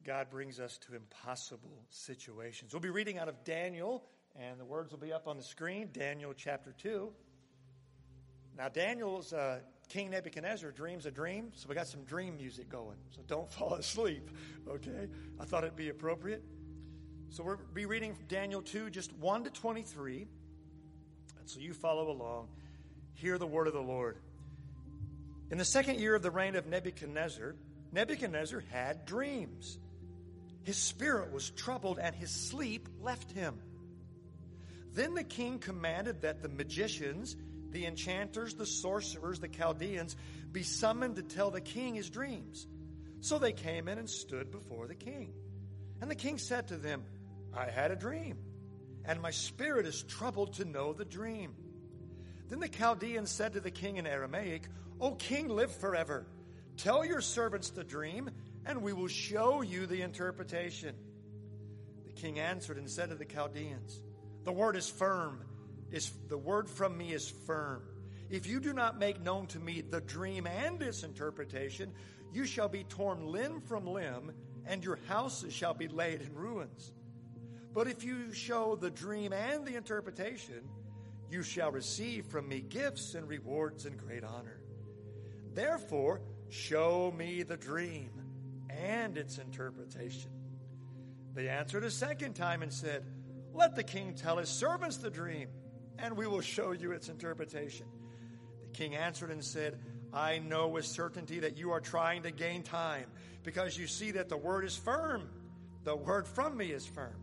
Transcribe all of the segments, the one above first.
God brings us to impossible situations. We'll be reading out of Daniel, and the words will be up on the screen, Daniel chapter 2. Now, Daniel's King Nebuchadnezzar dreams a dream, so we got some dream music going. So don't fall asleep, okay? I thought it'd be appropriate. So we'll be reading from Daniel 2, just 1 to 23. And so you follow along. Hear the word of the Lord. In the second year of the reign of Nebuchadnezzar, Nebuchadnezzar had dreams. His spirit was troubled and his sleep left him. Then the king commanded that the magicians, the enchanters, the sorcerers, the Chaldeans be summoned to tell the king his dreams. So they came in and stood before the king. And the king said to them, I had a dream, and my spirit is troubled to know the dream. Then the Chaldeans said to the king in Aramaic, O king, live forever. Tell your servants the dream, and we will show you the interpretation. The king answered and said to the Chaldeans, the word is firm. The word from me is firm. If you do not make known to me the dream and its interpretation, you shall be torn limb from limb, and your houses shall be laid in ruins. But if you show the dream and the interpretation, you shall receive from me gifts and rewards and great honor. Therefore, show me the dream and its interpretation. They answered a second time and said, let the king tell his servants the dream, and we will show you its interpretation. The king answered and said, I know with certainty that you are trying to gain time, because you see that the word is firm. The word from me is firm.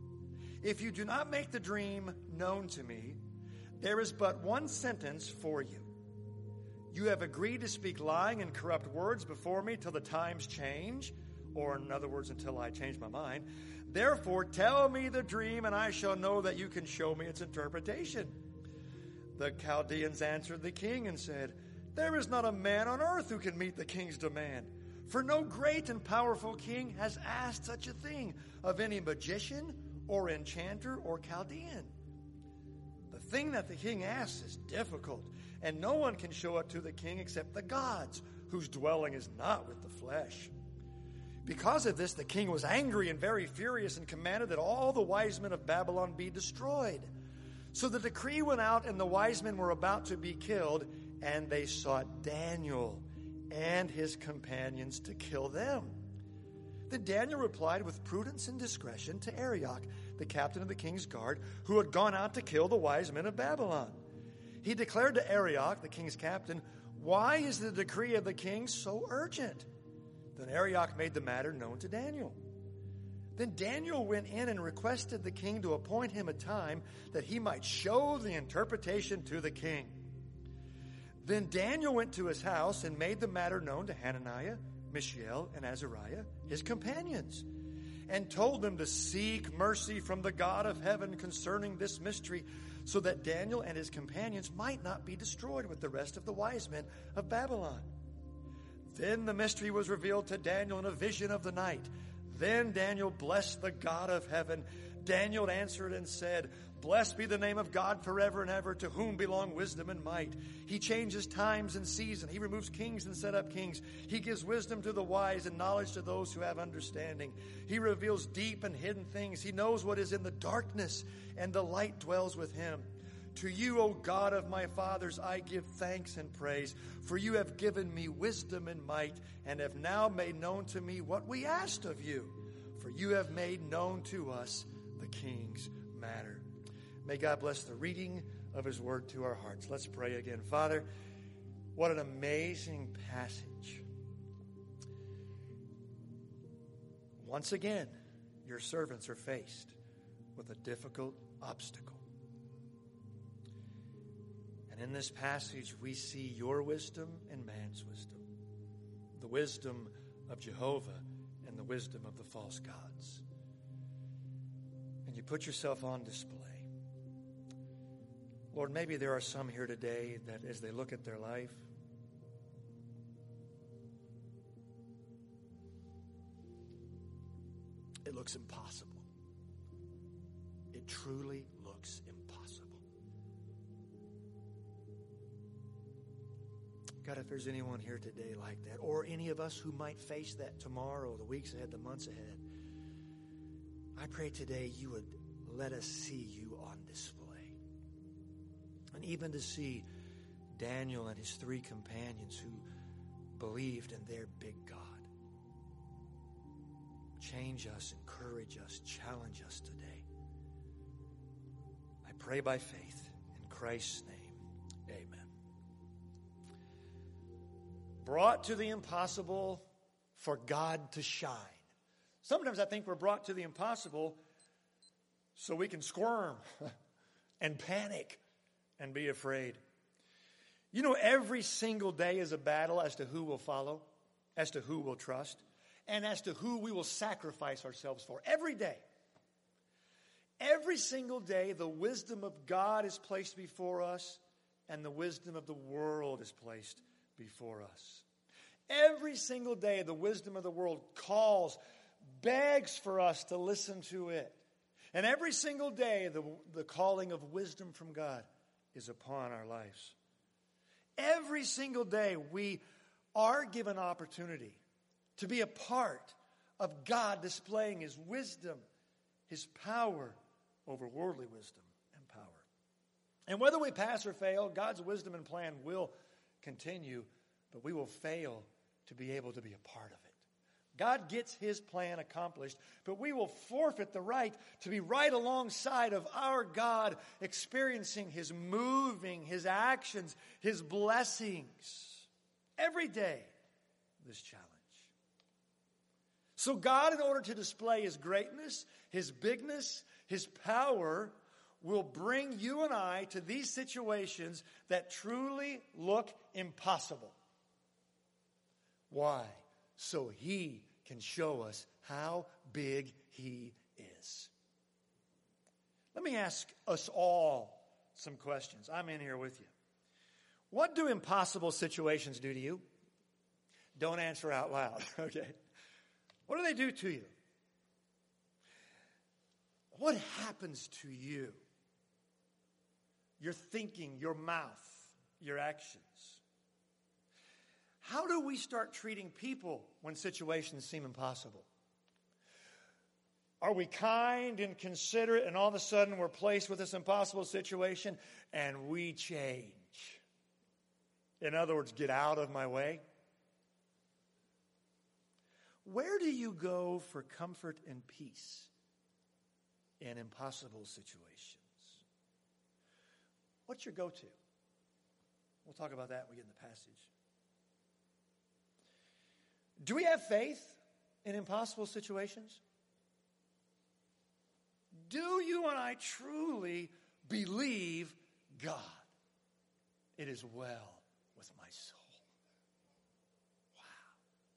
If you do not make the dream known to me, there is but one sentence for you. You have agreed to speak lying and corrupt words before me till the times change, or in other words, until I change my mind. Therefore, tell me the dream, and I shall know that you can show me its interpretation. The Chaldeans answered the king and said, there is not a man on earth who can meet the king's demand. For no great and powerful king has asked such a thing of any magician or enchanter or Chaldean. The thing that the king asks is difficult, and no one can show it to the king except the gods, whose dwelling is not with the flesh. Because of this, the king was angry and very furious and commanded that all the wise men of Babylon be destroyed. So the decree went out, and the wise men were about to be killed, and they sought Daniel and his companions to kill them. Then Daniel replied with prudence and discretion to Arioch, the captain of the king's guard, who had gone out to kill the wise men of Babylon. He declared to Arioch, the king's captain, why is the decree of the king so urgent? Then Arioch made the matter known to Daniel. Then Daniel went in and requested the king to appoint him a time that he might show the interpretation to the king. Then Daniel went to his house and made the matter known to Hananiah, Mishael, and Azariah, his companions, and told them to seek mercy from the God of heaven concerning this mystery, so that Daniel and his companions might not be destroyed with the rest of the wise men of Babylon. Then the mystery was revealed to Daniel in a vision of the night. Then Daniel blessed the God of heaven. Daniel answered and said, blessed be the name of God forever and ever, to whom belong wisdom and might. He changes times and season. He removes kings and set up kings. He gives wisdom to the wise and knowledge to those who have understanding. He reveals deep and hidden things. He knows what is in the darkness, and the light dwells with him. To you, O God of my fathers, I give thanks and praise, for you have given me wisdom and might, and have now made known to me what we asked of you. For you have made known to us the king's matter. May God bless the reading of his word to our hearts. Let's pray again. Father, what an amazing passage. Once again, your servants are faced with a difficult obstacle. And in this passage, we see your wisdom and man's wisdom, the wisdom of Jehovah and the wisdom of the false gods. And you put yourself on display. Lord, maybe there are some here today that as they look at their life, it looks impossible. It truly looks impossible. God, if there's anyone here today like that, or any of us who might face that tomorrow, the weeks ahead, the months ahead, I pray today you would let us see you on display. And even to see Daniel and his 3 companions who believed in their big God. Change us, encourage us, challenge us today. I pray by faith in Christ's name. Amen. Brought to the impossible for God to shine. Sometimes I think we're brought to the impossible so we can squirm and panic and be afraid. You know, every single day is a battle as to who will follow, as to who will trust, and as to who we will sacrifice ourselves for. Every day. Every single day, the wisdom of God is placed before us, and the wisdom of the world is placed before us. Every single day, the wisdom of the world calls, begs for us to listen to it. And every single day, the calling of wisdom from God is upon our lives. Every single day, we are given opportunity to be a part of God displaying His wisdom, His power over worldly wisdom and power. And whether we pass or fail, God's wisdom and plan will continue, but we will fail to be able to be a part of it. God gets His plan accomplished, but we will forfeit the right to be right alongside of our God, experiencing His moving, His actions, His blessings every day, this challenge. So God, in order to display His greatness, His bigness, His power, will bring you and I to these situations that truly look impossible. Why? So He can show us how big He is. Let me ask us all some questions. I'm in here with you. What do impossible situations do to you? Don't answer out loud, okay? What do they do to you? What happens to you? Your thinking, your mouth, your actions. How do we start treating people when situations seem impossible? Are we kind and considerate, and all of a sudden we're placed with this impossible situation and we change? In other words, get out of my way. Where do you go for comfort and peace in impossible situations? What's your go-to? We'll talk about that when we get in the passage. Do we have faith in impossible situations? Do you and I truly believe God? It is well with my soul. Wow.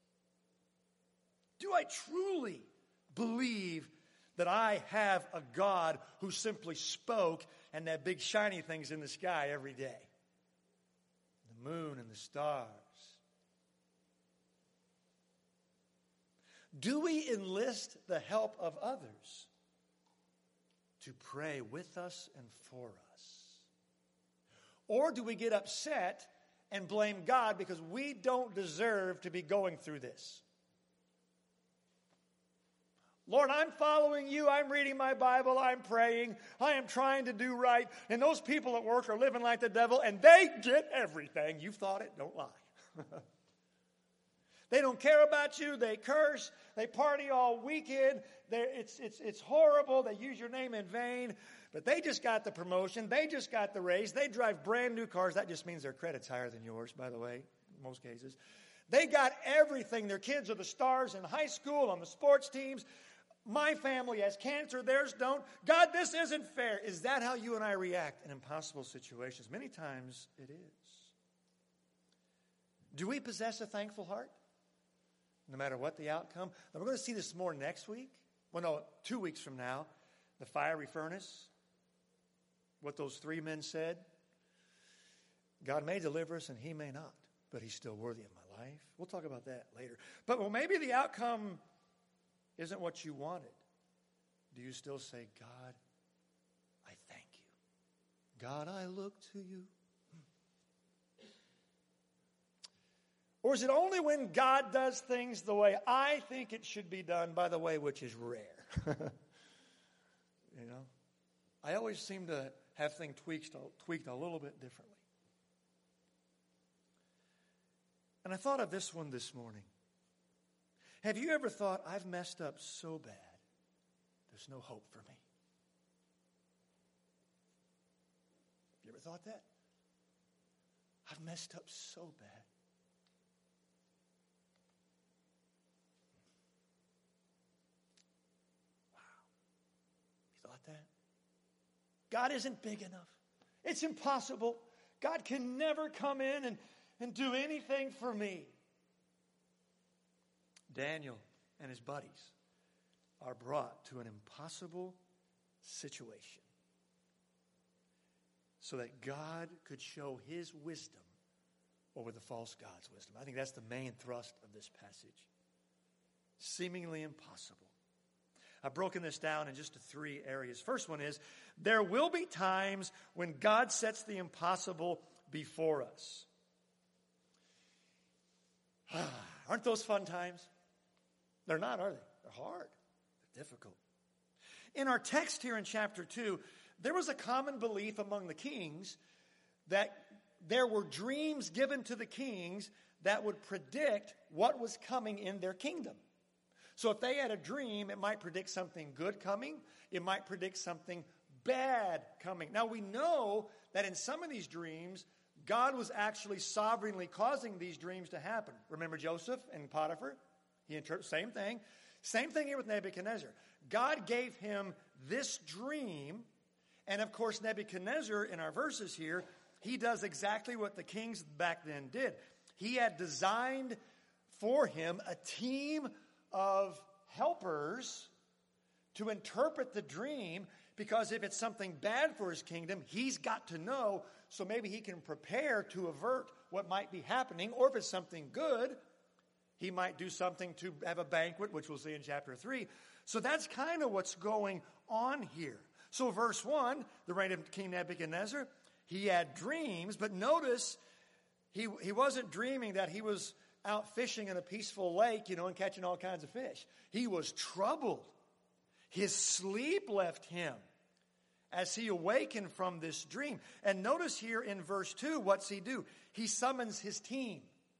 Do I truly believe that I have a God who simply spoke and that big shiny things in the sky every day? The moon and the stars. Do we enlist the help of others to pray with us and for us? Or do we get upset and blame God because we don't deserve to be going through this? Lord, I'm following you. I'm reading my Bible. I'm praying. I am trying to do right. And those people at work are living like the devil, and they get everything. You've thought it. Don't lie. They don't care about you. They curse. They party all weekend. It's horrible. They use your name in vain. But they just got the promotion. They just got the raise. They drive brand new cars. That just means their credit's higher than yours, by the way, in most cases. They got everything. Their kids are the stars in high school, on the sports teams. My family has cancer. Theirs don't. God, this isn't fair. Is that how you and I react in impossible situations? Many times it is. Do we possess a thankful heart? No matter what the outcome. Now, we're going to see this more next week. Well, no, 2 weeks from now. The fiery furnace. What those 3 men said. God may deliver us and He may not. But He's still worthy of my life. We'll talk about that later. But well, maybe the outcome isn't what you wanted. Do you still say, God, I thank you. God, I look to you. Or is it only when God does things the way I think it should be done, by the way, which is rare? You know? I always seem to have things tweaked a little bit differently. And I thought of this one this morning. Have you ever thought, I've messed up so bad, there's no hope for me? You ever thought that? I've messed up so bad. That God isn't big enough. It's impossible. God can never come in and do anything for me. Daniel and his buddies are brought to an impossible situation so that God could show his wisdom over the false god's wisdom. I think that's the main thrust of this passage. Seemingly impossible. I've broken this down in just 3 areas. First one is, there will be times when God sets the impossible before us. Aren't those fun times? They're not, are they? They're hard. They're difficult. In our text here in chapter 2, there was a common belief among the kings that there were dreams given to the kings that would predict what was coming in their kingdom. So if they had a dream, it might predict something good coming. It might predict something bad coming. Now we know that in some of these dreams, God was actually sovereignly causing these dreams to happen. Remember Joseph and Potiphar? He interprets same thing. Same thing here with Nebuchadnezzar. God gave him this dream, and of course Nebuchadnezzar, in our verses here, he does exactly what the kings back then did. He had designed for him a team of helpers to interpret the dream, because if it's something bad for his kingdom, he's got to know, so maybe he can prepare to avert what might be happening. Or if it's something good, he might do something to have a banquet, which we'll see in chapter 3. So that's kind of what's going on here. So verse 1, the reign of King Nebuchadnezzar, he had dreams, but notice he wasn't dreaming that he was out fishing in a peaceful lake, and catching all kinds of fish. He was troubled. His sleep left him as he awakened from this dream. And notice here in verse 2, what's he do? He summons his team.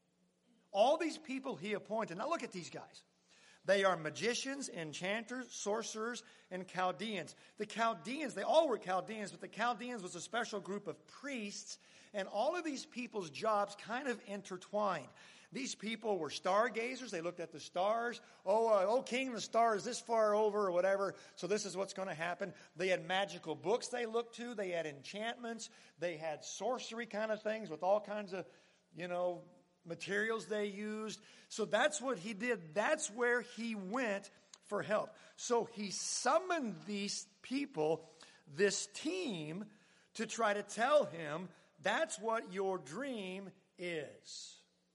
All these people he appointed. Now look at these guys. They are magicians, enchanters, sorcerers, and Chaldeans. The Chaldeans, they all were Chaldeans, but the Chaldeans was a special group of priests, and all of these people's jobs kind of intertwined. These people were stargazers. They looked at the stars. Oh, king, the star is this far over or whatever, so this is what's going to happen. They had magical books they looked to. They had enchantments. They had sorcery kind of things with all kinds of, materials they used. So that's what he did. That's where he went for help. So he summoned these people, this team, to try to tell him that's what your dream is.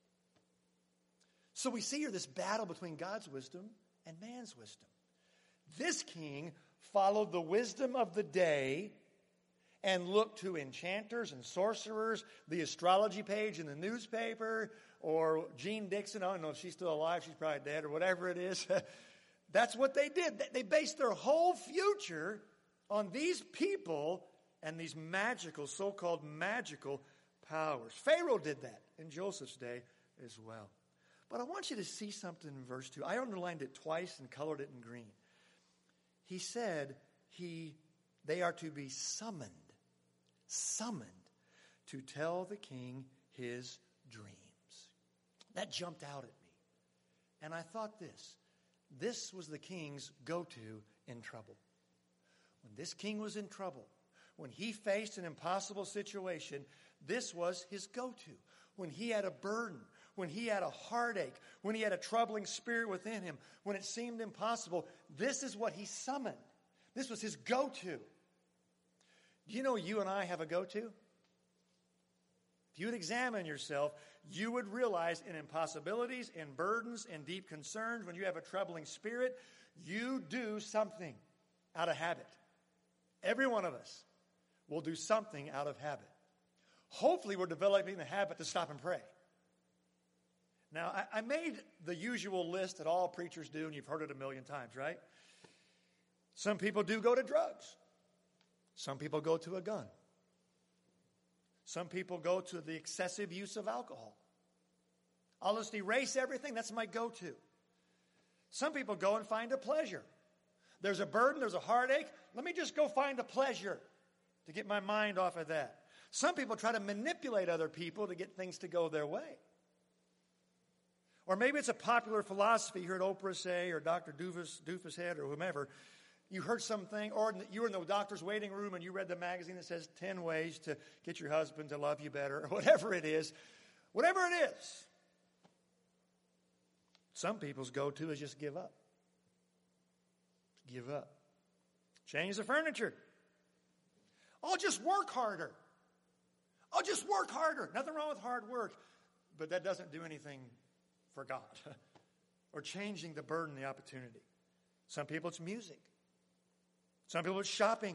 So we see here this battle between God's wisdom and man's wisdom. This king followed the wisdom of the day and looked to enchanters and sorcerers, the astrology page in the newspaper, or Jean Dixon. I don't know if she's still alive. She's probably dead, or whatever it is. That's what they did. They based their whole future on these people and these magical, so-called magical powers. Pharaoh did that in Joseph's day as well. But I want you to see something in verse 2. I underlined it twice and colored it in green. He said they are to be summoned to tell the king his dreams. That jumped out at me. And I thought this was the king's go-to in trouble. When this king was in trouble, when he faced an impossible situation, this was his go-to. When he had a burden, when he had a heartache, when he had a troubling spirit within him, when it seemed impossible, this is what he summoned. This was his go-to. Do you know you and I have a go-to? If you would examine yourself, you would realize in impossibilities, in burdens, in deep concerns, when you have a troubling spirit, you do something out of habit. Every one of us will do something out of habit. Hopefully we're developing the habit to stop and pray. Now, I made the usual list that all preachers do, and you've heard it a million times, right? Some people do go to drugs. Some people go to a gun. Some people go to the excessive use of alcohol. I'll just erase everything. That's my go-to. Some people go and find a pleasure. There's a burden, there's a heartache. Let me just go find a pleasure to get my mind off of that. Some people try to manipulate other people to get things to go their way. Or maybe it's a popular philosophy. You heard Oprah say, or Dr. Doofus Head, or whomever. You heard something, or you were in the doctor's waiting room and you read the magazine that says 10 ways to get your husband to love you better, or whatever it is. Whatever it is. Some people's go-to is just give up. Give up. Change the furniture. I'll just work harder. I'll just work harder. Nothing wrong with hard work, but that doesn't do anything for God. Or changing the burden, the opportunity. Some people it's music. Some people it's shopping.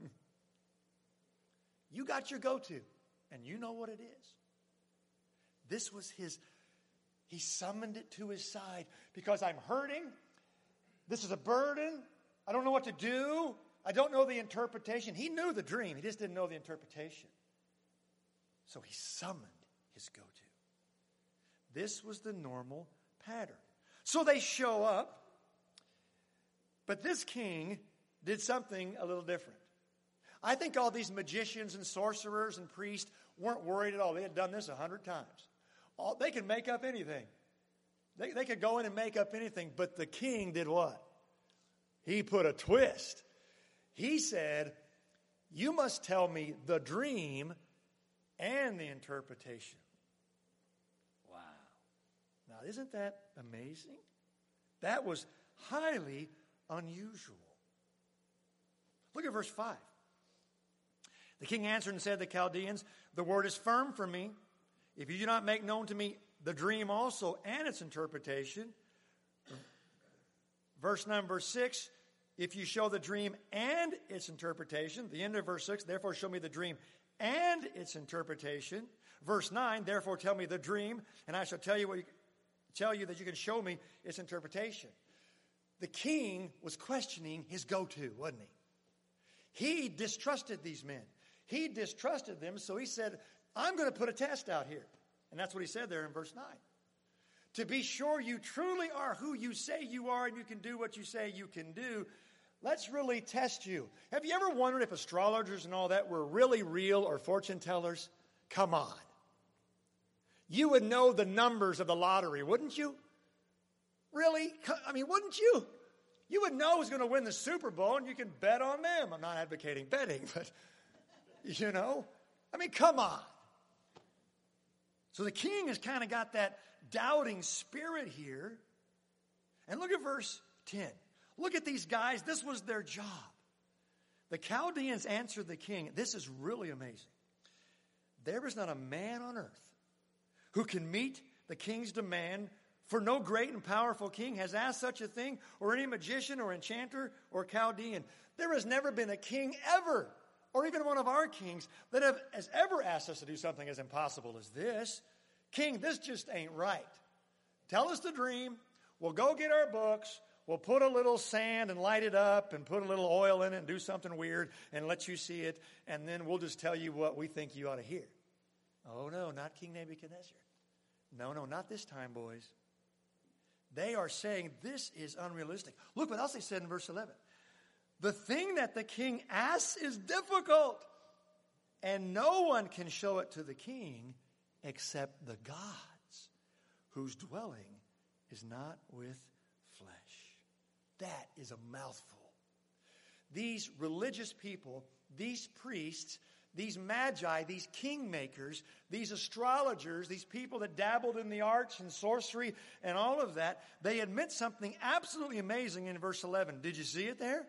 You got your go-to, and you know what it is. This was he summoned it to his side because I'm hurting. This is a burden. I don't know what to do. I don't know the interpretation. He knew the dream. He just didn't know the interpretation. So he summoned his go-to. This was the normal pattern. So they show up, but this king did something a little different. I think all these magicians and sorcerers and priests weren't worried at all. They had done this 100 times. They could make up anything. They could go in and make up anything, but the king did what? He put a twist. He said, you must tell me the dream and the interpretation. Wow. Now, isn't that amazing? That was highly unusual. Look at verse 5. The king answered and said to the Chaldeans, the word is firm for me. If you do not make known to me the dream also and its interpretation. Verse number 6, if you show the dream and its interpretation. The end of verse 6, therefore show me the dream and its interpretation. Verse 9, therefore tell me the dream, and I shall tell you that you can show me its interpretation. The king was questioning his go-to, wasn't he? He distrusted these men. He distrusted them, so he said, I'm going to put a test out here. And that's what he said there in verse 9. To be sure you truly are who you say you are and you can do what you say you can do, let's really test you. Have you ever wondered if astrologers and all that were really real or fortune tellers? Come on. You would know the numbers of the lottery, wouldn't you? Really? I mean, wouldn't you? You would know who's going to win the Super Bowl and you can bet on them. I'm not advocating betting, but, you know. I mean, come on. So the king has kind of got that doubting spirit here. And look at verse 10. Look at these guys. This was their job. The Chaldeans answered the king. This is really amazing. There is not a man on earth who can meet the king's demand, for no great and powerful king has asked such a thing, or any magician or enchanter or Chaldean. There has never been a king ever, or even one of our kings, that has ever asked us to do something as impossible as this. King, this just ain't right. Tell us the dream. We'll go get our books. We'll put a little sand and light it up and put a little oil in it and do something weird and let you see it. And then we'll just tell you what we think you ought to hear. Oh, no, not King Nebuchadnezzar. No, not this time, boys. They are saying this is unrealistic. Look what else they said in verse 11. The thing that the king asks is difficult, and no one can show it to the king except the gods, whose dwelling is not with flesh. That is a mouthful. These religious people, these priests, these magi, these kingmakers, these astrologers, these people that dabbled in the arts and sorcery and all of that, they admit something absolutely amazing in verse 11. Did you see it there?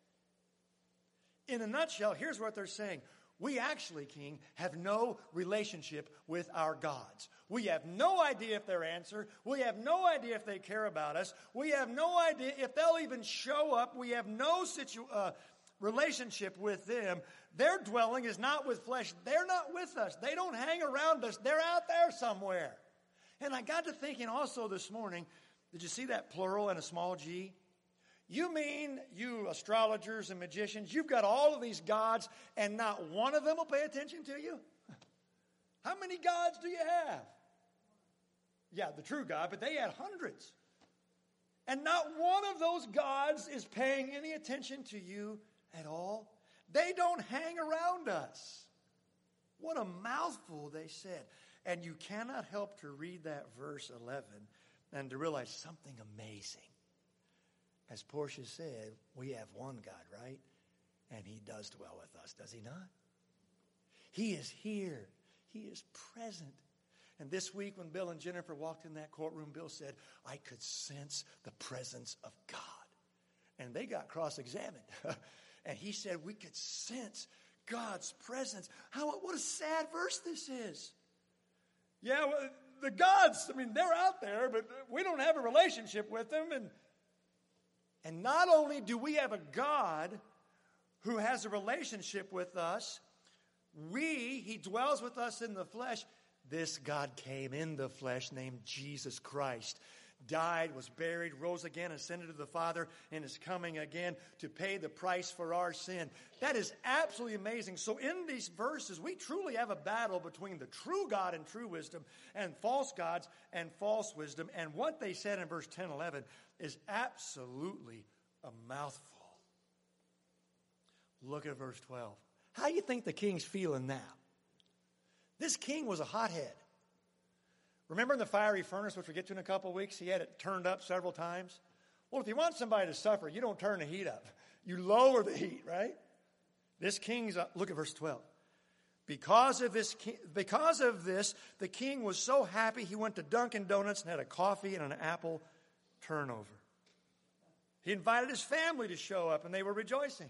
In a nutshell, here's what they're saying. We actually, king, have no relationship with our gods. We have no idea if they'll answer. We have no idea if they care about us. We have no idea if they'll even show up. We have no relationship with them. Their dwelling is not with flesh. They're not with us. They don't hang around us. They're out there somewhere. And I got to thinking also this morning, did you see that plural and a small g? You mean, you astrologers and magicians, you've got all of these gods and not one of them will pay attention to you? How many gods do you have? Yeah, the true God, but they had hundreds. And not one of those gods is paying any attention to you at all. They don't hang around us. What a mouthful they said. And you cannot help to read that verse 11 and to realize something amazing. As Portia said, we have one God, right? And he does dwell with us, does he not? He is here. He is present. And this week when Bill and Jennifer walked in that courtroom, Bill said, I could sense the presence of God. And they got cross-examined. And he said, we could sense God's presence. What a sad verse this is. Yeah, well, the gods, I mean, they're out there, but we don't have a relationship with them. And not only do we have a God who has a relationship with us, he dwells with us in the flesh. This God came in the flesh named Jesus Christ, died, was buried, rose again, ascended to the Father, and is coming again to pay the price for our sin. That is absolutely amazing. So in these verses, we truly have a battle between the true God and true wisdom and false gods and false wisdom. And what they said in verse 10, 11 is absolutely a mouthful. Look at verse 12. How do you think the king's feeling now? This king was a hothead. Remember in the fiery furnace, which we'll get to in a couple of weeks, he had it turned up several times? Well, if you want somebody to suffer, you don't turn the heat up. You lower the heat, right? This king's, look at verse 12. Because of this, the king was so happy he went to Dunkin' Donuts and had a coffee and an apple turnover. He invited his family to show up, and they were rejoicing.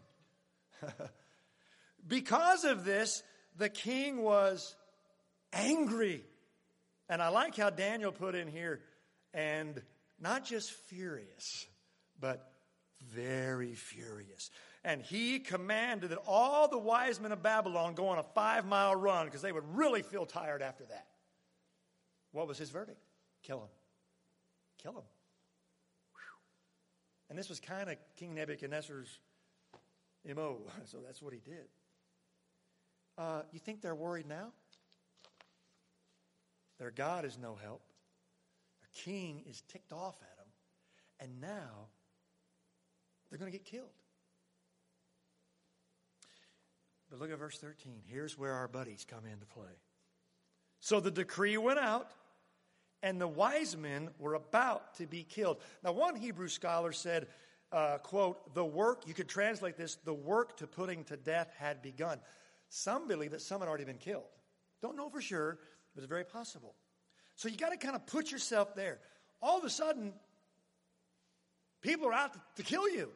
Because of this, the king was angry. And I like how Daniel put in here, and not just furious, but very furious. And he commanded that all the wise men of Babylon go on a 5-mile run because they would really feel tired after that. What was his verdict? Kill him. Kill him. Whew. And this was kind of King Nebuchadnezzar's MO, so that's what he did. You think they're worried now? Their God is no help. Their king is ticked off at them. And now they're going to get killed. But look at verse 13. Here's where our buddies come into play. So the decree went out, and the wise men were about to be killed. Now, one Hebrew scholar said, quote, the work, you could translate this, the work to putting to death had begun. Some believe that some had already been killed. Don't know for sure, but it's very possible. So you got to kind of put yourself there. All of a sudden, people are out to kill you.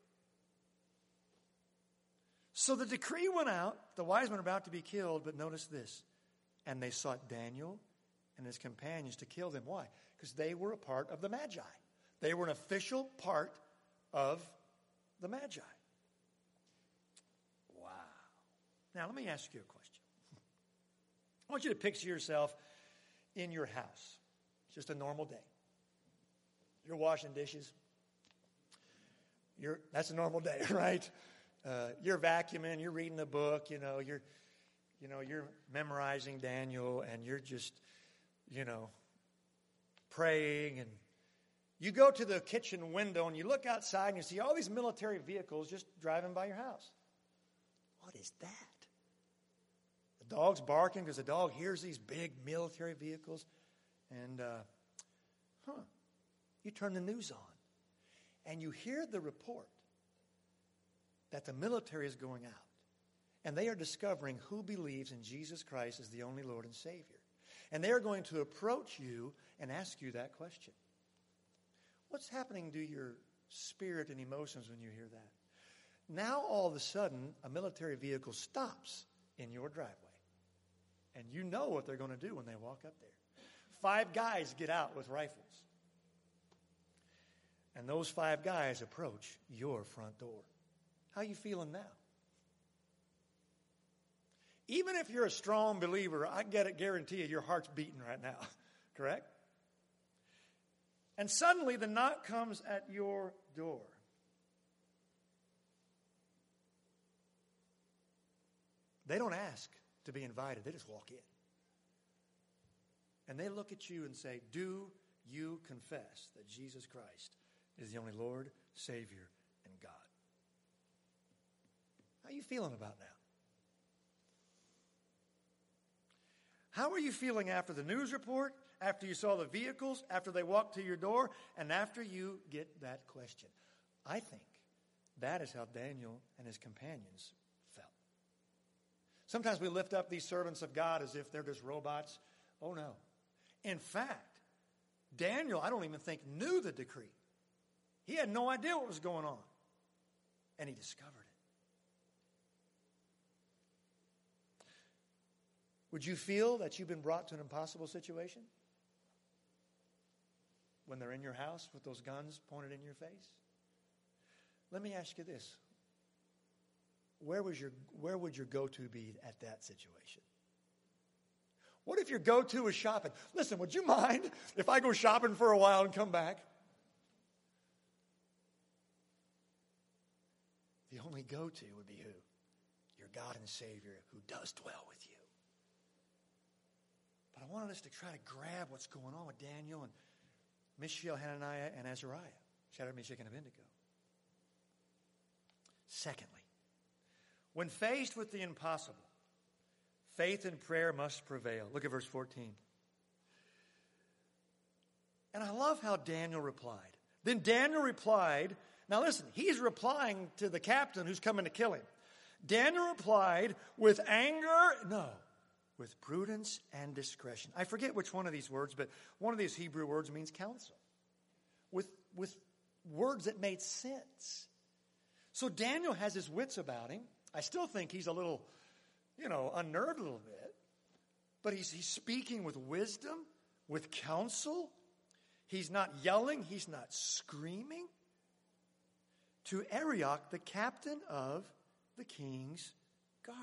So the decree went out. The wise men are about to be killed, but notice this. And they sought Daniel and his companions to kill them. Why? Because they were a part of the Magi. They were an official part of the Magi. Wow. Now, let me ask you a question. I want you to picture yourself in your house. It's just a normal day. You're washing dishes. That's a normal day, right? You're vacuuming. You're reading a book. You're memorizing Daniel, and you're just, praying. And you go to the kitchen window, and you look outside, and you see all these military vehicles just driving by your house. What is that? The dog's barking because the dog hears these big military vehicles. And, you turn the news on. And you hear the report that the military is going out. And they are discovering who believes in Jesus Christ as the only Lord and Savior. And they are going to approach you and ask you that question. What's happening to your spirit and emotions when you hear that? Now, all of a sudden, a military vehicle stops in your driveway. And you know what they're going to do when they walk up there. 5 guys get out with rifles. And those 5 guys approach your front door. How are you feeling now? Even if you're a strong believer, I guarantee you your heart's beating right now. Correct? And suddenly the knock comes at your door. They don't ask to be invited. They just walk in. And they look at you and say, do you confess that Jesus Christ is the only Lord, Savior, and God? How are you feeling about that? How are you feeling after the news report, after you saw the vehicles, after they walked to your door, and after you get that question? I think that is how Daniel and his companions felt. Sometimes we lift up these servants of God as if they're just robots. Oh, no. In fact, Daniel, I don't even think, knew the decree. He had no idea what was going on. And he discovered it. Would you feel that you've been brought to an impossible situation? When they're in your house with those guns pointed in your face? Let me ask you this. Where would your go-to be at that situation? What if your go-to was shopping? Listen, would you mind if I go shopping for a while and come back? The only go-to would be who? Your God and Savior who does dwell with you. But I wanted us to try to grab what's going on with Daniel and Mishael, Hananiah, and Azariah. Shadrach, Meshach, and Abednego. Secondly, when faced with the impossible, faith and prayer must prevail. Look at verse 14. And I love how Daniel replied. Then Daniel replied, now listen, he's replying to the captain who's coming to kill him. Daniel replied with anger, no, with prudence and discretion. I forget which one of these words, but one of these Hebrew words means counsel. With words that made sense. So Daniel has his wits about him. I still think he's a little, unnerved a little bit. But he's speaking with wisdom, with counsel. He's not yelling. He's not screaming. To Arioch, the captain of the king's guard,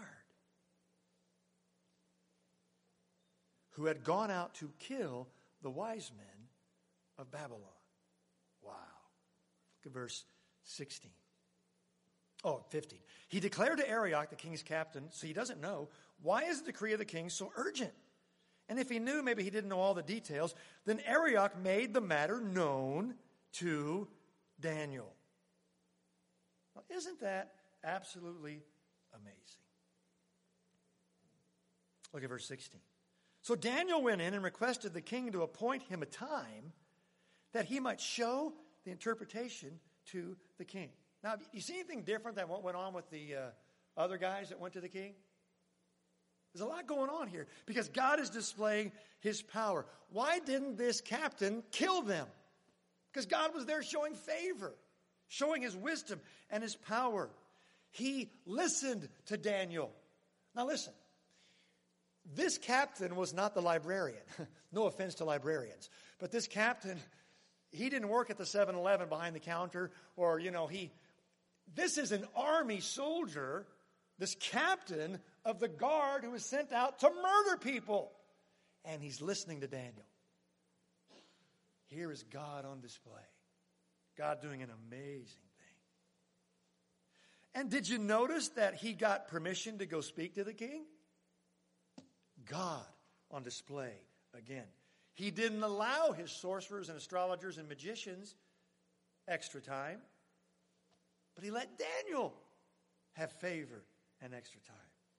who had gone out to kill the wise men of Babylon. Wow. Look at verse 16. 15. He declared to Arioch, the king's captain, so he doesn't know, why is the decree of the king so urgent? And if he knew, maybe he didn't know all the details, then Arioch made the matter known to Daniel. Now, isn't that absolutely amazing? Look at verse 16. So Daniel went in and requested the king to appoint him a time that he might show the interpretation to the king. Now, you see anything different than what went on with the other guys that went to the king? There's a lot going on here because God is displaying his power. Why didn't this captain kill them? Because God was there showing favor, showing his wisdom and his power. He listened to Daniel. Now listen, this captain was not the librarian. No offense to librarians. But this captain, he didn't work at the 7-Eleven behind the counter or, this is an army soldier, this captain of the guard who was sent out to murder people. And he's listening to Daniel. Here is God on display. God doing an amazing thing. And did you notice that he got permission to go speak to the king? God on display again. He didn't allow his sorcerers and astrologers and magicians extra time. But he let Daniel have favor and extra time.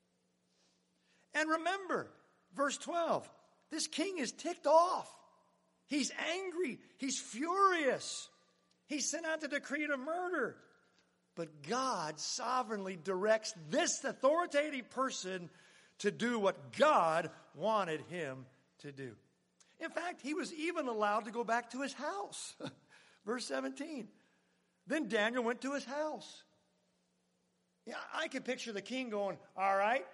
And remember, verse 12, this king is ticked off. He's angry. He's furious. He sent out the decree to murder. But God sovereignly directs this authoritative person to do what God wanted him to do. In fact, he was even allowed to go back to his house. Verse 17. Then Daniel went to his house. Yeah, I can picture the king going, all right,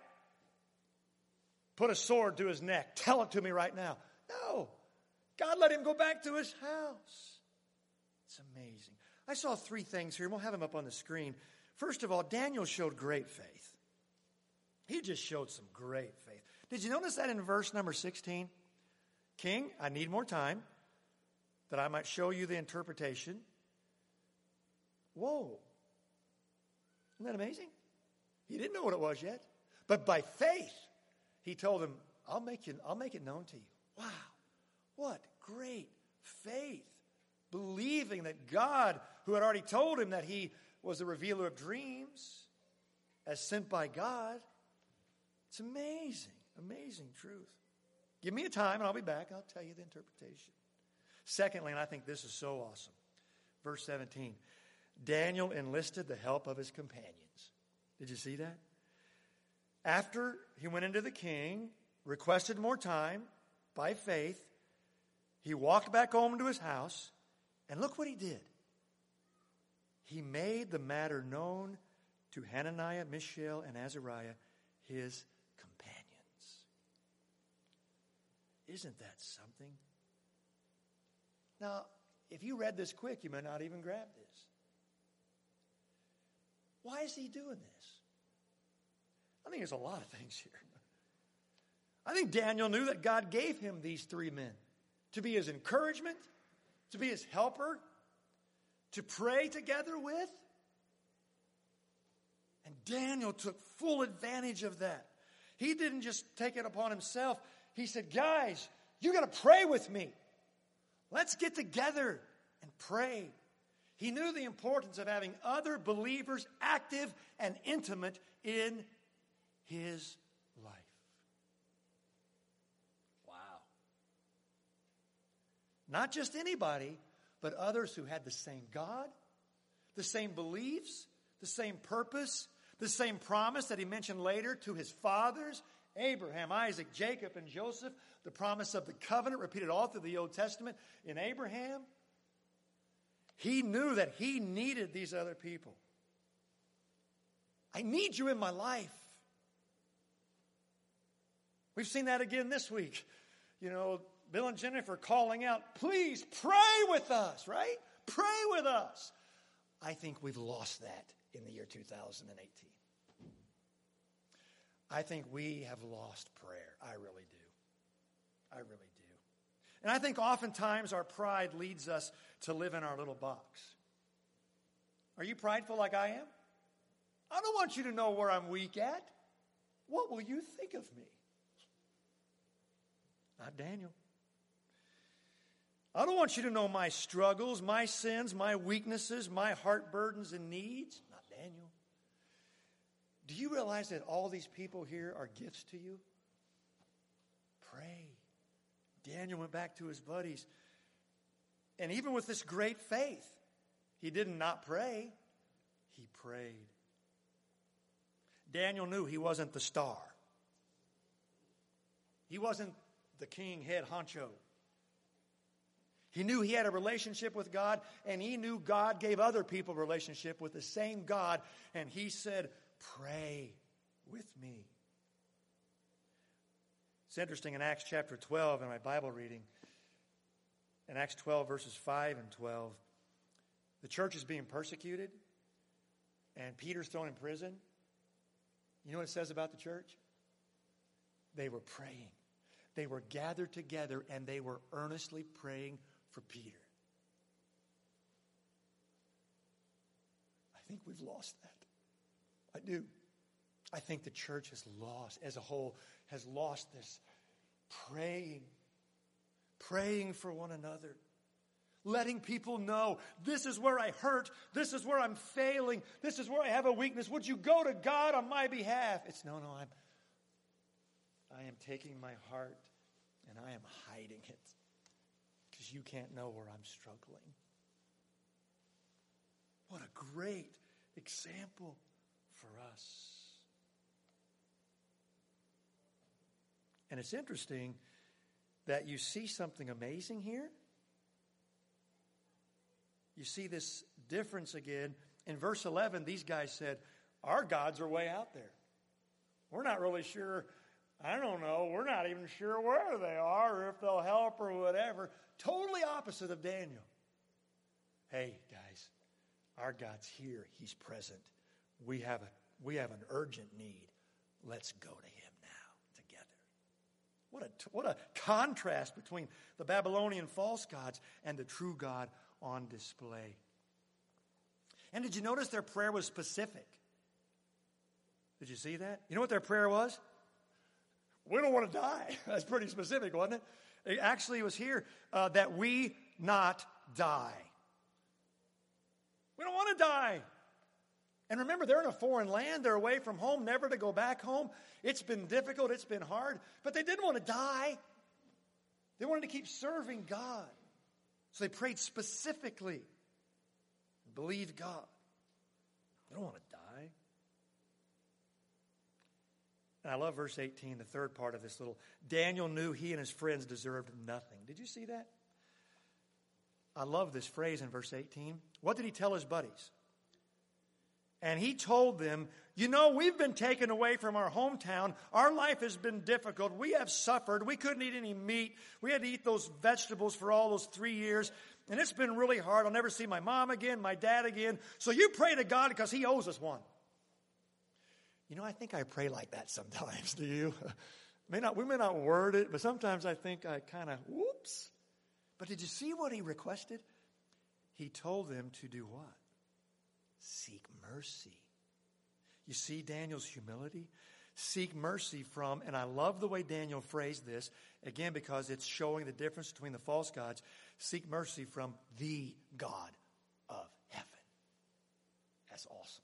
put a sword to his neck. Tell it to me right now. No. God let him go back to his house. It's amazing. I saw 3 things here, and we'll have them up on the screen. First of all, Daniel showed great faith. He just showed some great faith. Did you notice that in verse number 16? King, I need more time. that I might show you the interpretation. Whoa. Isn't that amazing? He didn't know what it was yet. But by faith, he told him, I'll make it known to you. Wow. What great faith. Believing that God, who had already told him that he was the revealer of dreams, as sent by God. It's amazing, amazing truth. Give me a time and I'll be back. I'll tell you the interpretation. Secondly, and I think this is so awesome, verse 17, Daniel enlisted the help of his companions. Did you see that? After he went into the king, requested more time by faith, he walked back home to his house, and look what he did. He made the matter known to Hananiah, Mishael, and Azariah, his companions. Isn't that something? Now, if you read this quick, you may not even grab this. Why is he doing this? I think there's a lot of things here. I think Daniel knew that God gave him these three men to be his encouragement, to be his helper, to pray together with. And Daniel took full advantage of that. He didn't just take it upon himself. He said, guys, you got to pray with me. Let's get together and pray. He knew the importance of having other believers active and intimate in his life. Wow. Not just anybody, but others who had the same God, the same beliefs, the same purpose, the same promise that he mentioned later to his fathers, Abraham, Isaac, Jacob, and Joseph, the promise of the covenant repeated all through the Old Testament in Abraham. He knew that he needed these other people. I need you in my life. We've seen that again this week. You know, Bill and Jennifer calling out, please pray with us, right? Pray with us. I think we've lost that in the year 2018. I think we have lost prayer. I really do. I really do. And I think oftentimes our pride leads us to live in our little box. Are you prideful like I am? I don't want you to know where I'm weak at. What will you think of me? Not Daniel. I don't want you to know my struggles, my sins, my weaknesses, my heart burdens and needs. Not Daniel. Do you realize that all these people here are gifts to you? Pray. Daniel went back to his buddies. And even with this great faith, he did not pray. He prayed. Daniel knew he wasn't the star. He wasn't the king head honcho. He knew he had a relationship with God, and he knew God gave other people a relationship with the same God, and he said, pray with me. It's interesting in Acts chapter 12 in my Bible reading, in Acts 12 verses 5 and 12, the church is being persecuted, and Peter's thrown in prison. You know what it says about the church? They were praying. They were gathered together, and they were earnestly praying for Peter. I think we've lost that. I do. I think the church has lost, as a whole, has lost this praying for one another. Letting people know, this is where I hurt, this is where I'm failing, this is where I have a weakness. Would you go to God on my behalf? It's no, I am taking my heart and I am hiding it because you can't know where I'm struggling. What a great example for us. And it's interesting that you see something amazing here. You see this difference again. In verse 11, these guys said, our gods are way out there. We're not really sure. I don't know. We're not even sure where they are or if they'll help or whatever. Totally opposite of Daniel. Hey, guys, our God's here. He's present. We have an urgent need. Let's go to him now together. What a contrast between the Babylonian false gods and the true God on display. And did you notice their prayer was specific? Did you see that? You know what their prayer was? We don't want to die. That's pretty specific, wasn't it? It actually was here that we not die. We don't want to die. And remember, they're in a foreign land. They're away from home, never to go back home. It's been difficult. It's been hard. But they didn't want to die. They wanted to keep serving God. So they prayed specifically. Believed God. They don't want to die. And I love verse 18, the third part of this little. Daniel knew he and his friends deserved nothing. Did you see that? I love this phrase in verse 18. What did he tell his buddies? And he told them, you know, we've been taken away from our hometown. Our life has been difficult. We have suffered. We couldn't eat any meat. We had to eat those vegetables for all those 3 years. And it's been really hard. I'll never see my mom again, my dad again. So you pray to God because he owes us one. You know, I think I pray like that sometimes. Do you? We may not word it, but sometimes I think I kind of, whoops. But did you see what he requested? He told them to do what? Seek mercy. You see Daniel's humility? Seek mercy from, and I love the way Daniel phrased this, again, because it's showing the difference between the false gods. Seek mercy from the God of heaven. That's awesome.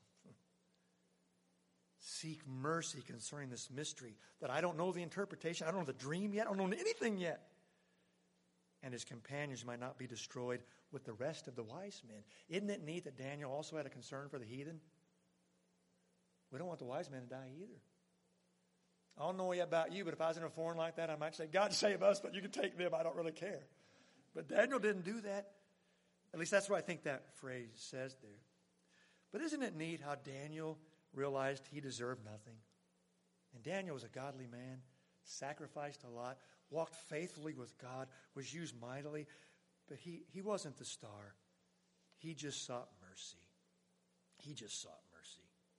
Seek mercy concerning this mystery that I don't know the interpretation. I don't know the dream yet. I don't know anything yet. And his companions might not be destroyed with the rest of the wise men. Isn't it neat that Daniel also had a concern for the heathen? We don't want the wise men to die either. I don't know about you, but if I was in a foreign like that, I might say, God save us, but you can take them. I don't really care. But Daniel didn't do that. At least that's what I think that phrase says there. But isn't it neat how Daniel realized he deserved nothing? And Daniel was a godly man, sacrificed a lot, walked faithfully with God, was used mightily, but he wasn't the star. He just sought mercy. He just sought mercy.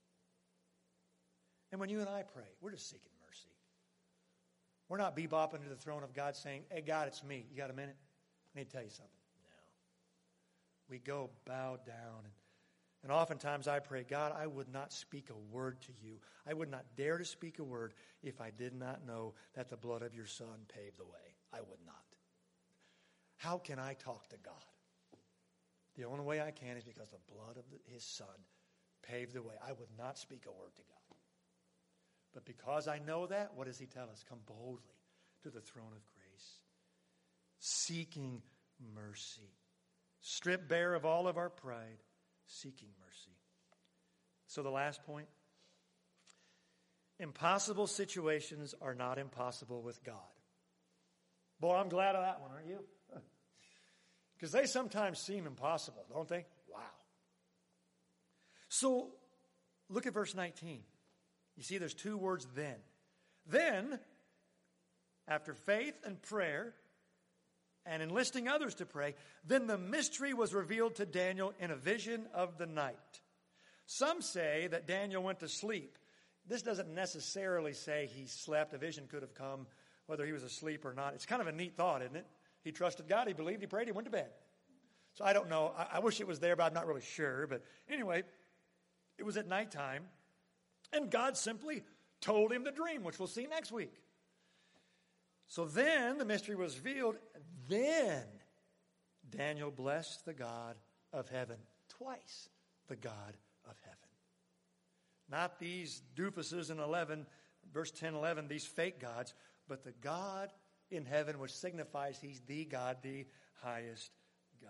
And when you and I pray, we're just seeking mercy. We're not bebopping to the throne of God saying, hey, God, it's me. You got a minute? I need to tell you something. No. We go bow down. And oftentimes I pray, God, I would not speak a word to you. I would not dare to speak a word if I did not know that the blood of your Son paved the way. I would not. How can I talk to God? The only way I can is because the blood of his Son paved the way. I would not speak a word to God. But because I know that, what does he tell us? Come boldly to the throne of grace, seeking mercy. Stripped bare of all of our pride, seeking mercy. So the last point, impossible situations are not impossible with God. Boy, I'm glad of that one, aren't you? Because they sometimes seem impossible, don't they? Wow. So look at verse 19. You see there's two words, then. Then, after faith and prayer, and enlisting others to pray, then the mystery was revealed to Daniel in a vision of the night. Some say that Daniel went to sleep. This doesn't necessarily say he slept. A vision could have come whether he was asleep or not. It's kind of a neat thought, isn't it? He trusted God, he believed, he prayed, he went to bed. So I don't know. I wish it was there, but I'm not really sure. But anyway, it was at nighttime, and God simply told him the dream, which we'll see next week. So then the mystery was revealed. Then Daniel blessed the God of heaven. Twice the God of heaven. Not these doofuses in 11, verse 10, 11, these fake gods, but the God in heaven, which signifies he's the God, the highest God.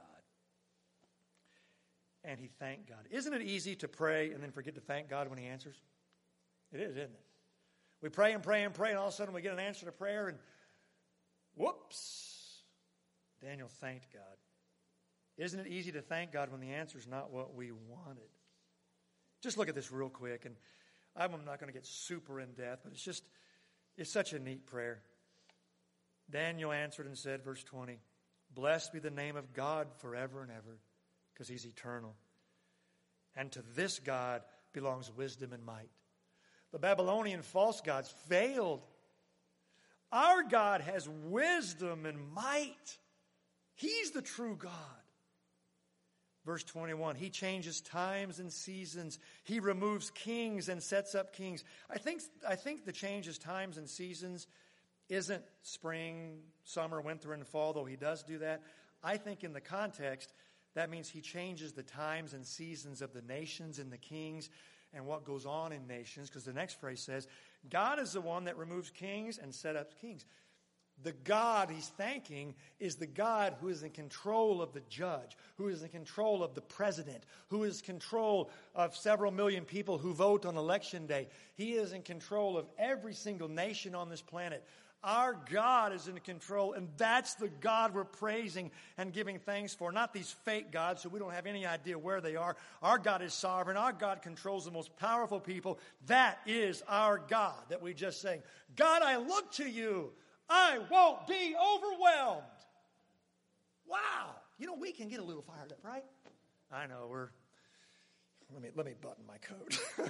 And he thanked God. Isn't it easy to pray and then forget to thank God when he answers? It is, isn't it? We pray and pray and pray, and all of a sudden we get an answer to prayer, and whoops, Daniel thanked God. Isn't it easy to thank God when the answer is not what we wanted? Just look at this real quick, and I'm not going to get super in depth, but it's such a neat prayer. Daniel answered and said, verse 20, blessed be the name of God forever and ever, because he's eternal. And to this God belongs wisdom and might. The Babylonian false gods failed. Our God has wisdom and might. He's the true God. Verse 21, He changes times and seasons. He removes kings and sets up kings. I think the changes times and seasons isn't spring, summer, winter, and fall, though He does do that. I think in the context, that means He changes the times and seasons of the nations and the kings and what goes on in nations, because the next phrase says, God is the one that removes kings and set up kings. The God He's thanking is the God who is in control of the judge, who is in control of the president, who is in control of several million people who vote on election day. He is in control of every single nation on this planet. Our God is in control, and that's the God we're praising and giving thanks for. Not these fake gods, so we don't have any idea where they are. Our God is sovereign. Our God controls the most powerful people. That is our God that we just sang. God, I look to you. I won't be overwhelmed. Wow. You know, we can get a little fired up, right? I know, let me button my coat.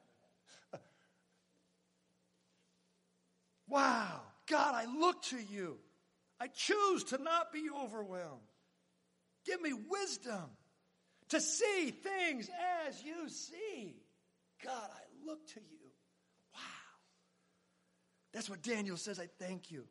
Wow. God, I look to you. I choose to not be overwhelmed. Give me wisdom to see things as you see. God, I look to you. Wow. That's what Daniel says. I thank you.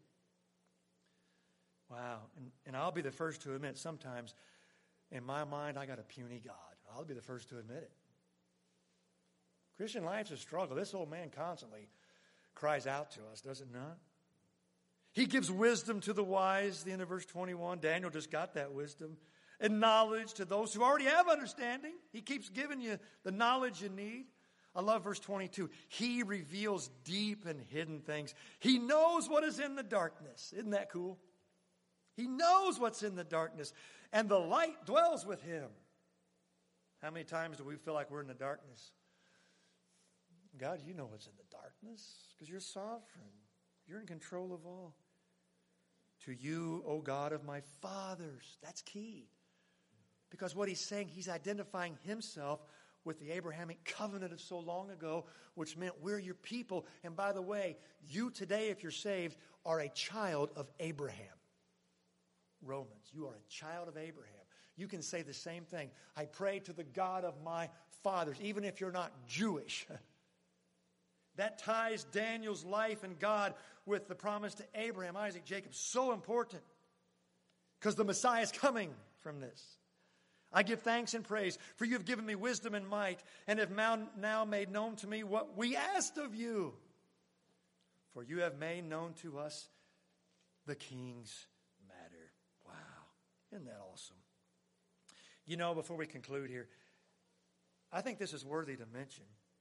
Wow. And I'll be the first to admit sometimes in my mind I got a puny God. I'll be the first to admit it. Christian life's a struggle. This old man constantly cries out to us, does it not? He gives wisdom to the wise, the end of verse 21. Daniel just got that wisdom. And knowledge to those who already have understanding. He keeps giving you the knowledge you need. I love verse 22. He reveals deep and hidden things. He knows what is in the darkness. Isn't that cool? He knows what's in the darkness. And the light dwells with him. How many times do we feel like we're in the darkness? God, you know what's in the darkness because you're sovereign. You're in control of all. To you, O God of my fathers. That's key. Because what he's saying, he's identifying himself with the Abrahamic covenant of so long ago, which meant we're your people. And by the way, you today, if you're saved, are a child of Abraham. Romans, you are a child of Abraham. You can say the same thing. I pray to the God of my fathers, even if you're not Jewish. That ties Daniel's life and God with the promise to Abraham, Isaac, Jacob. So important. Because the Messiah is coming from this. I give thanks and praise, for you have given me wisdom and might, and have now made known to me what we asked of you. For you have made known to us the king's matter. Wow. Isn't that awesome? You know, before we conclude here, I think this is worthy to mention.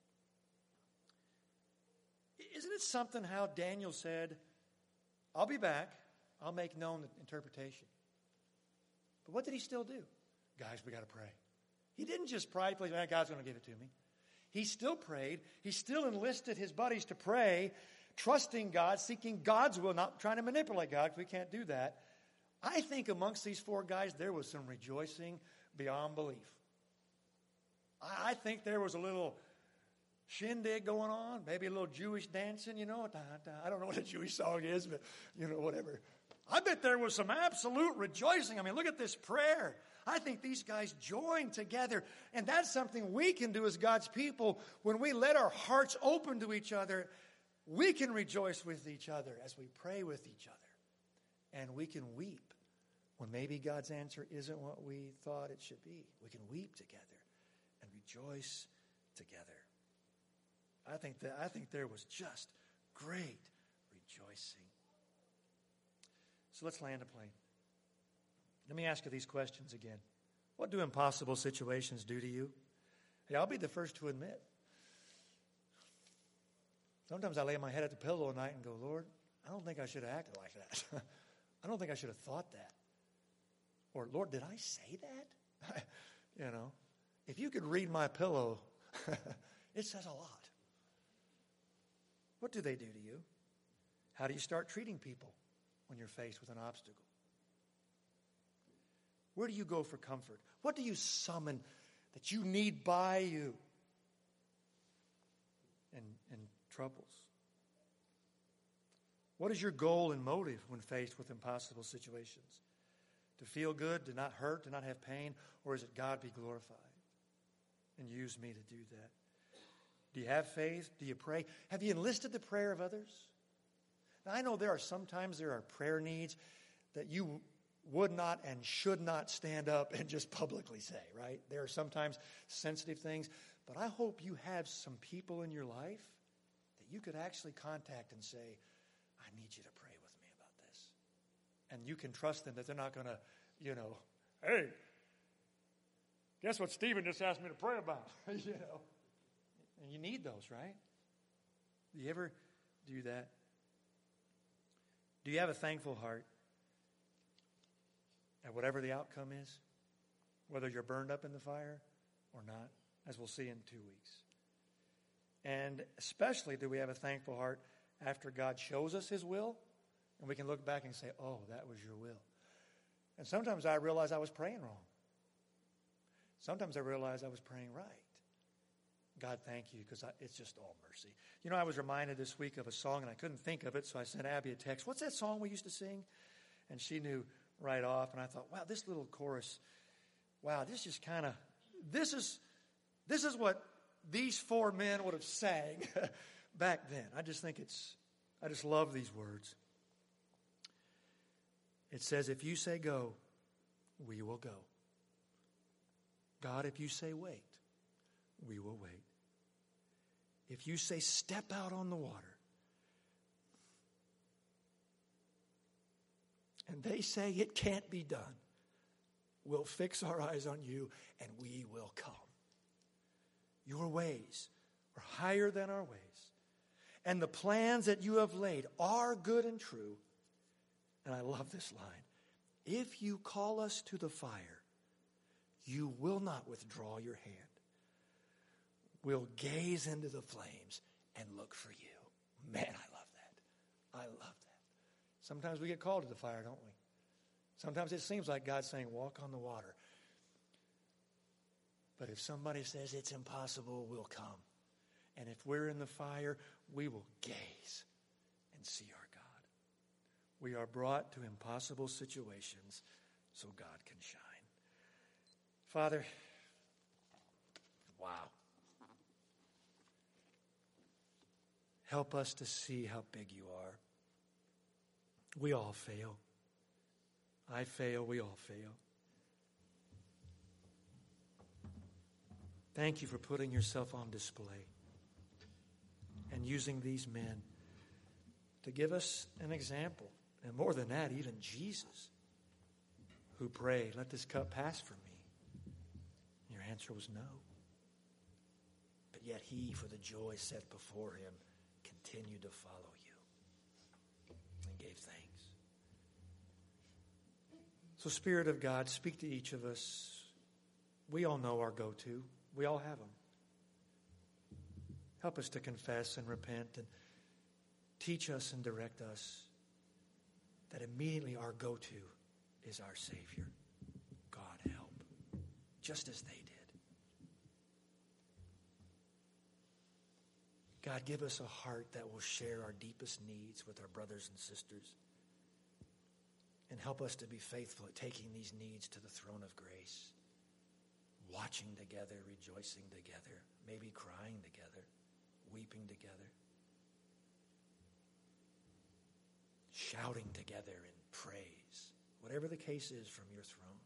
Isn't it something how Daniel said, I'll be back, I'll make known the interpretation. But what did he still do? Guys, we got to pray. He didn't just pray, God's going to give it to me. He still prayed. He still enlisted his buddies to pray, trusting God, seeking God's will, not trying to manipulate God, because we can't do that. I think amongst these four guys, there was some rejoicing beyond belief. I think there was a little shindig going on, maybe a little Jewish dancing, you know. I don't know what a Jewish song is, but, you know, whatever. I bet there was some absolute rejoicing. I mean, look at this prayer. I think these guys joined together, and that's something we can do as God's people. When we let our hearts open to each other, we can rejoice with each other as we pray with each other. And we can weep when maybe God's answer isn't what we thought it should be. We can weep together and rejoice together. I think there was just great rejoicing. So let's land a plane. Let me ask you these questions again. What do impossible situations do to you? Hey, I'll be the first to admit. Sometimes I lay my head at the pillow at night and go, Lord, I don't think I should have acted like that. I don't think I should have thought that. Or, Lord, did I say that? You know, if you could read my pillow, it says a lot. What do they do to you? How do you start treating people when you're faced with an obstacle? Where do you go for comfort? What do you summon that you need by you in troubles? What is your goal and motive when faced with impossible situations? To feel good, to not hurt, to not have pain, or is it God be glorified and use me to do that? Do you have faith? Do you pray? Have you enlisted the prayer of others? Now, I know there are prayer needs that you would not and should not stand up and just publicly say, right? There are sometimes sensitive things, but I hope you have some people in your life that you could actually contact and say, I need you to pray with me about this. And you can trust them that they're not going to, hey, guess what Stephen just asked me to pray about, And you need those, right? Do you ever do that? Do you have a thankful heart at whatever the outcome is? Whether you're burned up in the fire or not, as we'll see in 2 weeks. And especially, do we have a thankful heart after God shows us His will? And we can look back and say, oh, that was your will. And sometimes I realize I was praying wrong. Sometimes I realize I was praying right. God, thank you, because it's just all mercy. I was reminded this week of a song, and I couldn't think of it, so I sent Abby a text. What's that song we used to sing? And she knew right off, and I thought, wow, this little chorus, wow, this just kind of, this is what these four men would have sang back then. I just love these words. It says, if you say go, we will go. God, if you say wait, we will wait. If you say step out on the water, and they say it can't be done, we'll fix our eyes on you and we will come. Your ways are higher than our ways, and the plans that you have laid are good and true. And I love this line. If you call us to the fire, you will not withdraw your hand. We'll gaze into the flames and look for you. Man, I love that. I love that. Sometimes we get called to the fire, don't we? Sometimes it seems like God's saying, walk on the water. But if somebody says it's impossible, we'll come. And if we're in the fire, we will gaze and see our God. We are brought to impossible situations so God can shine. Father, wow. Help us to see how big you are. We all fail. I fail. We all fail. Thank you for putting yourself on display and using these men to give us an example. And more than that, even Jesus, who prayed, let this cup pass from me. Your answer was no. But yet he, for the joy set before him, continued to follow you and gave thanks. So, Spirit of God, speak to each of us. We all know our go-to. We all have them. Help us to confess and repent, and teach us and direct us that immediately our go-to is our Savior. God help. Just as they did. God, give us a heart that will share our deepest needs with our brothers and sisters. And help us to be faithful at taking these needs to the throne of grace. Watching together, rejoicing together, maybe crying together, weeping together. Shouting together in praise. Whatever the case is from your throne.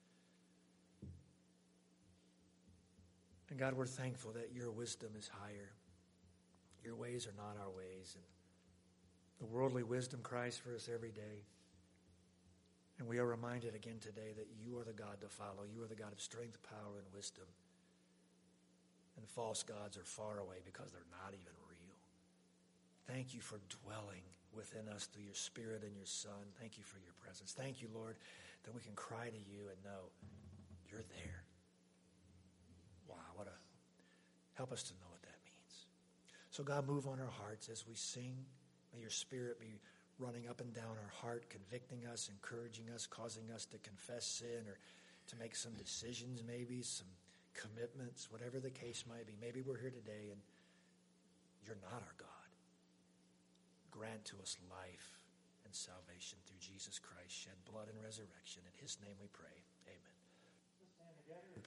And God, we're thankful that your wisdom is higher. Your ways are not our ways. And the worldly wisdom cries for us every day. And we are reminded again today that you are the God to follow. You are the God of strength, power, and wisdom. And false gods are far away because they're not even real. Thank you for dwelling within us through your Spirit and your Son. Thank you for your presence. Thank you, Lord, that we can cry to you and know you're there. Wow, help us to know what that means. So God, move on our hearts as we sing. May your Spirit be running up and down our heart, convicting us, encouraging us, causing us to confess sin or to make some decisions, maybe some commitments, whatever the case might be. Maybe we're here today and you're not our God. grant to us life and salvation through Jesus Christ, shed blood and resurrection. In his name we pray. Amen.